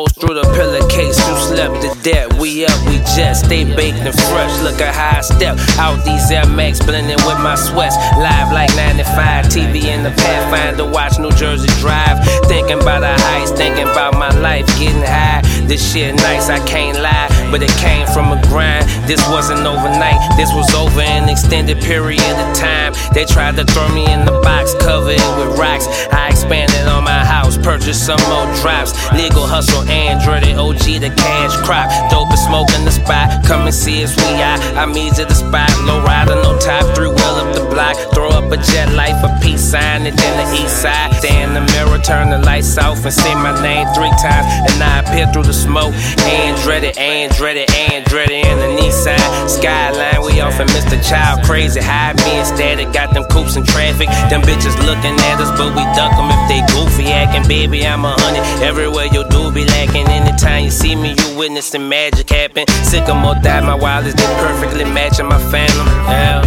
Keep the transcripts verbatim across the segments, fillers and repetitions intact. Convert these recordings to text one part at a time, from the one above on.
holes through the pillowcase, you slept to death. We up, we jet, stay baked and fresh. Look at how I step out these Air Max, blending with my sweats. Live like ninety-five, T V in the Pathfinder, watch New Jersey Drive. Thinking about a heist, thinking about my life, getting high. This shit nice, I can't lie, but it came from a grind. This wasn't overnight, this was over an extended period of time. They tried to throw me in the box, cover it with rocks. I expanded on my house, purchased some more drops. Legal hustle, Android, O G the cash crop. Dope and smoke in the spot, come and see us, we out. I'm easy to spot, low rider, no top, three wheel up the block. Throw up a jet light for peace sign, and then the east side. Stay in the mirror, turn the lights off, and say my name three times. And I appear through the smoke. Andretti, Andretti, Andretti in the Nissan Skyline. We off of Mister Child, crazy high, being static. Got them coops in traffic. Them bitches looking at us, but we duck them if they goofy acting. Baby, I'm a hundred. Everywhere you do be lacking. Anytime you see me, you witnessing magic happen. Sycamore die, my wildest, they perfectly matching my phantom. Yeah.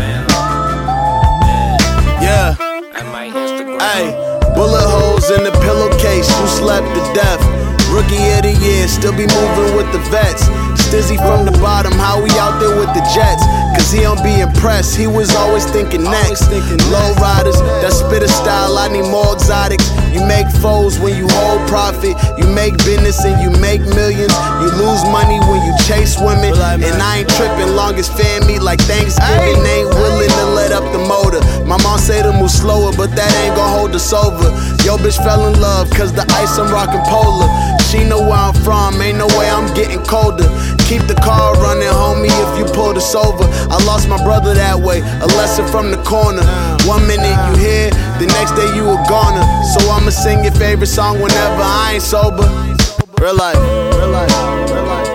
Yeah. Ay, bullet holes in the pillowcase, you slept to death. Rookie of the year, still be moving with the vets. Stizzy from the bottom, how we out there with the Jets? Cause he don't be impressed, he was always thinking next. Low riders, that spitter style, I need more exotics. You make foes when you hold profit. You make business and you make millions. You lose money when you chase women. And I ain't tripping, long as fan meet like Thanksgiving. Ain't willing to let up the motor. My mom say to move slower, but that ain't gon' hold us over. Yo bitch fell in love, cause the ice I'm rockin' polar. She know where I'm from, ain't no way I'm getting colder. Keep the car running, homie, if you pull this over. I lost my brother that way, a lesson from the corner. One minute you here, the next day you a goner. So I'ma sing your favorite song whenever I ain't sober. Real life, real life, real life.